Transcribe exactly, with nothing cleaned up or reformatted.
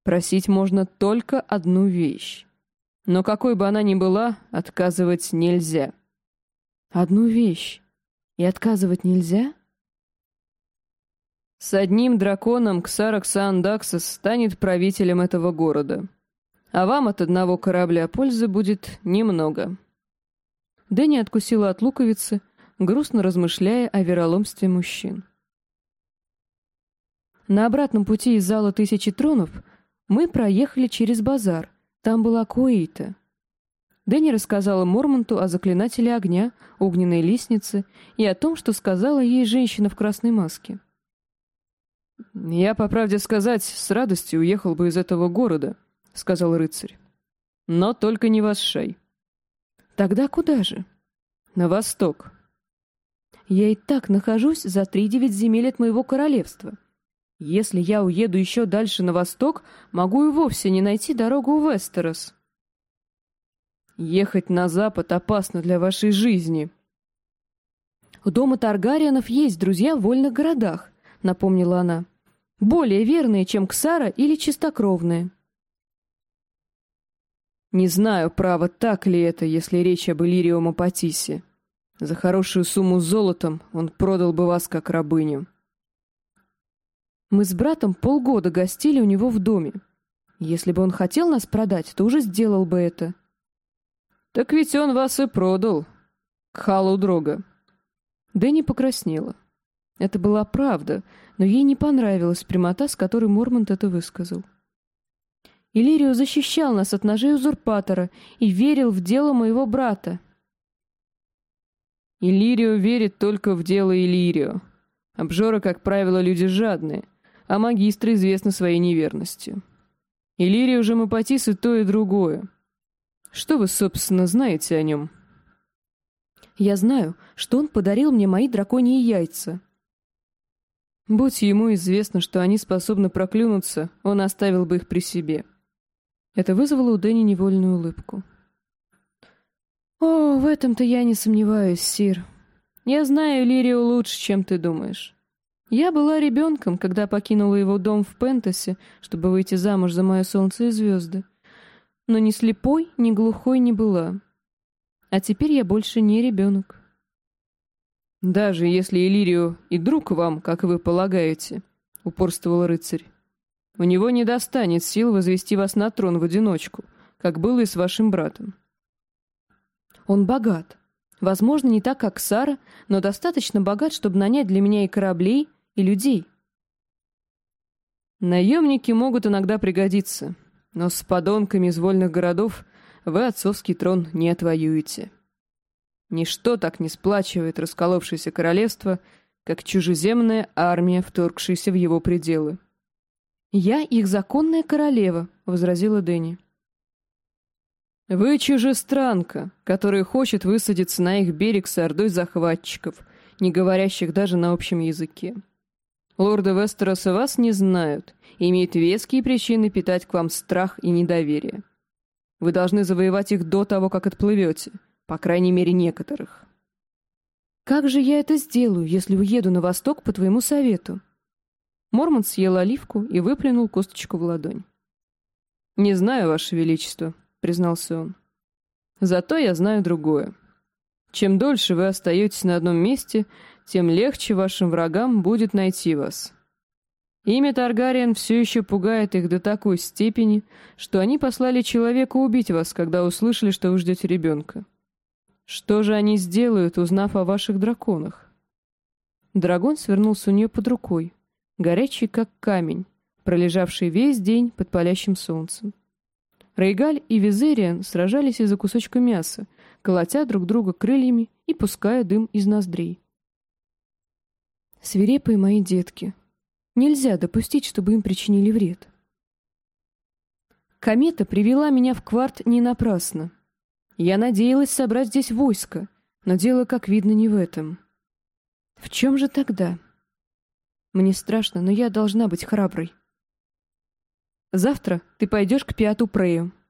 Просить можно только одну вещь. Но какой бы она ни была, отказывать нельзя. Одну вещь. И отказывать нельзя? С одним драконом Ксаракс Андаксос станет правителем этого города. А вам от одного корабля пользы будет немного. Дэнни откусила от луковицы, грустно размышляя о вероломстве мужчин. На обратном пути из зала Тысячи Тронов мы проехали через базар. Там была Куэйта. Дэнни рассказала Мормонту о заклинателе огня, огненной лестнице и о том, что сказала ей женщина в красной маске. «Я, по правде сказать, с радостью уехал бы из этого города», — сказал рыцарь. «Но только не в Асшай». «Тогда куда же?» «На восток». «Я и так нахожусь за три девять земель от моего королевства. Если я уеду еще дальше на восток, могу и вовсе не найти дорогу в Вестерос». «Ехать на запад опасно для вашей жизни». «У дома Таргариенов есть друзья в вольных городах», — напомнила она. «Более верные, чем Ксара или чистокровные». «Не знаю, право, так ли это, если речь об Иллирио Мапатисе. За хорошую сумму золотом он продал бы вас как рабыню». «Мы с братом полгода гостили у него в доме. Если бы он хотел нас продать, то уже сделал бы это». «Так ведь он вас и продал. Кхалу Дрога». Дэнни покраснела. Это была правда, но ей не понравилась прямота, с которой Мормонт это высказал. «Иллирио защищал нас от ножей узурпатора и верил в дело моего брата». «Иллирио верит только в дело Иллирио. Обжоры, как правило, люди жадные, а магистры известны своей неверностью. Иллирио же Мапатис и то, и другое. Что вы, собственно, знаете о нем?» «Я знаю, что он подарил мне мои драконьи яйца». Будь ему известно, что они способны проклюнуться, он оставил бы их при себе. Это вызвало у Дэнни невольную улыбку. «О, в этом-то я не сомневаюсь, сир. Я знаю Иллирио лучше, чем ты думаешь. Я была ребенком, когда покинула его дом в Пентасе, чтобы выйти замуж за мое солнце и звезды. Но ни слепой, ни глухой не была. А теперь я больше не ребенок». «Даже если Иллирио и друг вам, как вы полагаете», — упорствовал рыцарь, — «у него не достанет сил возвести вас на трон в одиночку, как было и с вашим братом». «Он богат. Возможно, не так, как Сара, но достаточно богат, чтобы нанять для меня и кораблей, и людей». «Наемники могут иногда пригодиться, но с подонками из вольных городов вы отцовский трон не отвоюете. Ничто так не сплачивает расколовшееся королевство, как чужеземная армия, вторгшаяся в его пределы». «Я их законная королева», — возразила Дэнни. «Вы чужестранка, которая хочет высадиться на их берег с ордой захватчиков, не говорящих даже на общем языке. Лорды Вестероса вас не знают и имеют веские причины питать к вам страх и недоверие. Вы должны завоевать их до того, как отплывете, по крайней мере, некоторых». «Как же я это сделаю, если уеду на восток по твоему совету?» Мормонт съел оливку и выплюнул косточку в ладонь. «Не знаю, Ваше Величество», — признался он. «Зато я знаю другое. Чем дольше вы остаетесь на одном месте, тем легче вашим врагам будет найти вас. Имя Таргариен все еще пугает их до такой степени, что они послали человека убить вас, когда услышали, что вы ждете ребенка. Что же они сделают, узнав о ваших драконах?» Дракон свернулся у нее под рукой, горячий как камень, пролежавший весь день под палящим солнцем. Рейгаль и Визериан сражались из-за кусочка мяса, колотя друг друга крыльями и пуская дым из ноздрей. «Свирепые мои детки. Нельзя допустить, чтобы им причинили вред». Комета привела меня в Кварт не напрасно. Я надеялась собрать здесь войско, но дело, как видно, не в этом. В чем же тогда? Мне страшно, но я должна быть храброй. «Завтра ты пойдешь к Пиату Прею»,